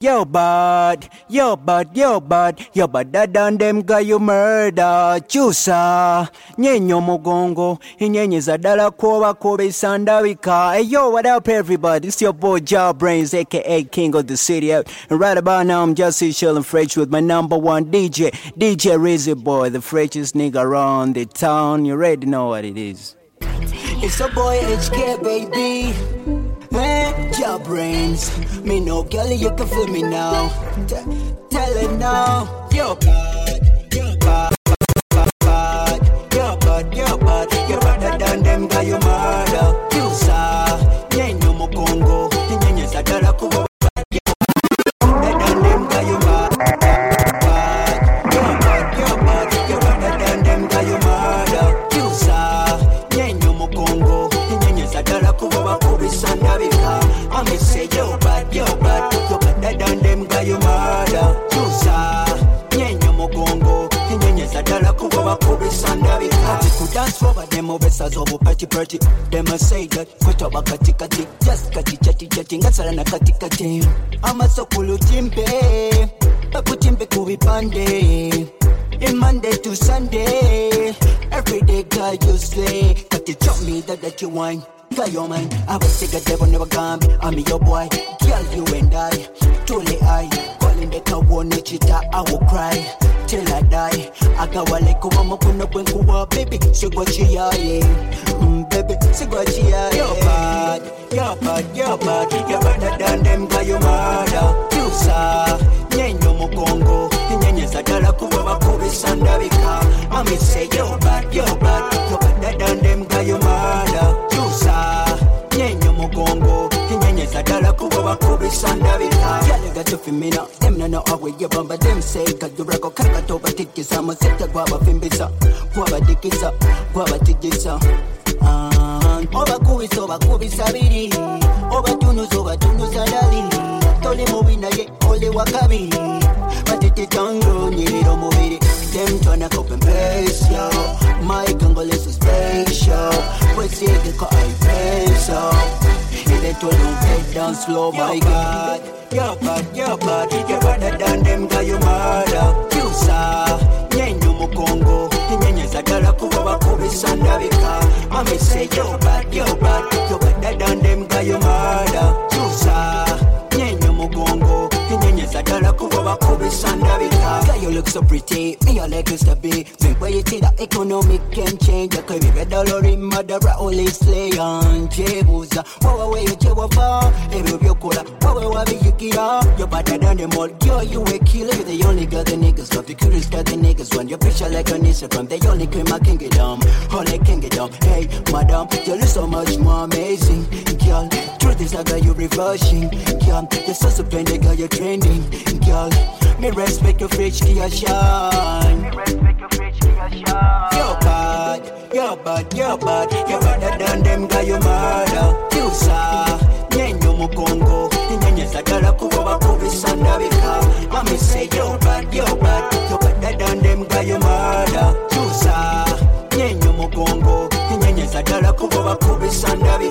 Yo bad, better than them guy you murder. Chusa, nyenyo mugongo, inyenye zadala koba kobe sandawika. Hey yo, what up everybody? It's your boy Jaw Brains, aka King of the City. And right about now, I'm just here chilling fresh with my number one DJ Rizzy Boy, the freshest nigga around the town. You already know what it is. It's a boy HK, baby. Man, Jaw Brains. Me no girl, you can feel me now. Tell it now. Yo bad, you're better than them guy you murder. You sa, nyenyo mukongo, nyenye zadala kubo. Better than them guy you murder. You're better than them guy you murder. You sa, nyenyo mukongo, nyenye zadala kubo bakubi sandabika. I'ma say yo bad, you're better than them guy you murder. You sa, nyenyo mukongo, nyenye zadala kubo bakubi sandabika. Dance over them obesas over party. Them a say that put up a kati just kati ngasala na kati. I'm a sokulu timpe, pakutimpe kubipande. In Monday to Sunday, every day girl you slay. But you drop me that you whine. Girl, your mind, I was sick of devil never come. I'm your boy, girl, you and I. Totally I, calling the kawane chita, I will cry till I die. I got wale kuwa makuna kuwa, baby, sigwachia, baby, sigwachia. You're bad, you're better than them, girl, you murder. You sa, nyenyo mukongo, nyenye zadala kuwa wakubi sandabika. I'ma say you're bad, you're better than them, girl, you murder. Nyenyo mugongo, kinyenye zadala kubo bakubi sandabika. Yale gato femina, them no know how we give them, but them say got the record kaka to batikisa, I'ma set the guava fimbisa, guava tikisa. Oba kubi sabiri, oba tunu sadali. Tole movina ye, ole wakabi, but it tango nyiro moviri. Them tryna copy and paste, yo. My Congolese is special. Pussy, they call I peso. If they told them head down slow, my God. You're bad, you're better than them, guy you murder. You sa, nyenyo mukongo, nyenye zadala kuwa wakubi sandabika. I'ma say you're bad, you're better than them, guy you murder. You sa, nyenyo mugongo, nyenye zadala kuwa wakubi sandabika. Girl, you look so pretty, me I like you to be. Think where you see that economic can change. You could be a dollar in Madara, only slay on Jebusa. Wawa you Jewafa, every you could have. Wawa you get up. You're better than them all. Girl, you a killer. You're the only girl the niggas love. The curious girl the niggas want. Your picture like on Instagram. They only claim I can get down. All I can get down. Hey, madam, you look so much more amazing. Girl, truth is I got you reversing. Girl, you're so splendid, girl, you're trending. Girl, me respect your fridge, Kia shine. You're bad, you're better than them, guy you murder. You sa, nyenyo mukongo, nyenye zadala kuwa wakubi sandabika. I'ma say you're bad, you're better than them, guy you murder. You sa, nyenyo mukongo, nyenye zadala kuwa wakubi sandabika.